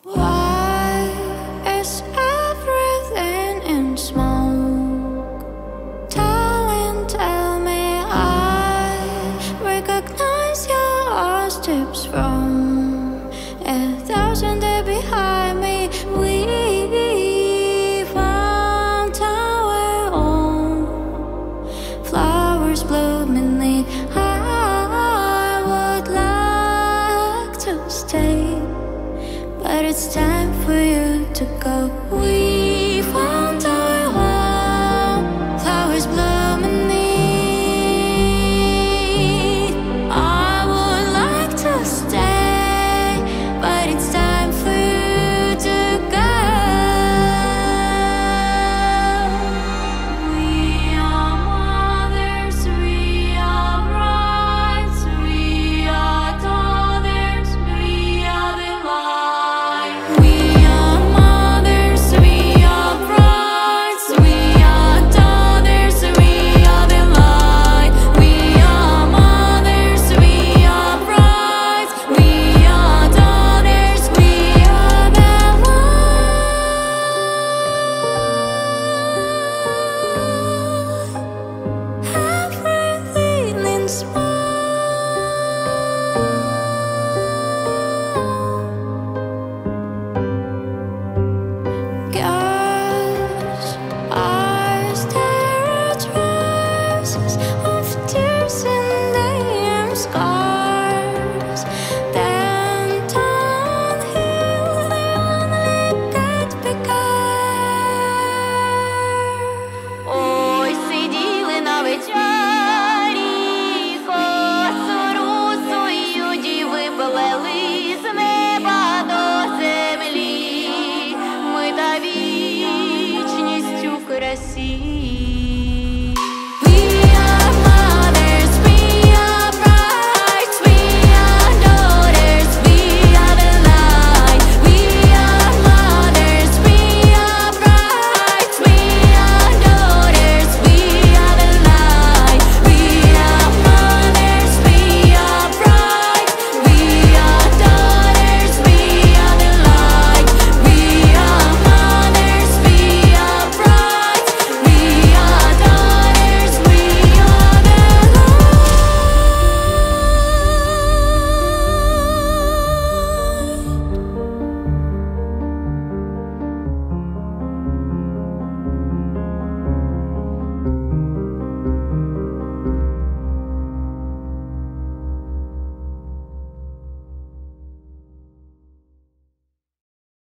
Why is everything in smoke? Tell me, I recognize your steps from 1,000 days behind me. We found our own flowers blooming. I would like to stay, but it's time for you to go.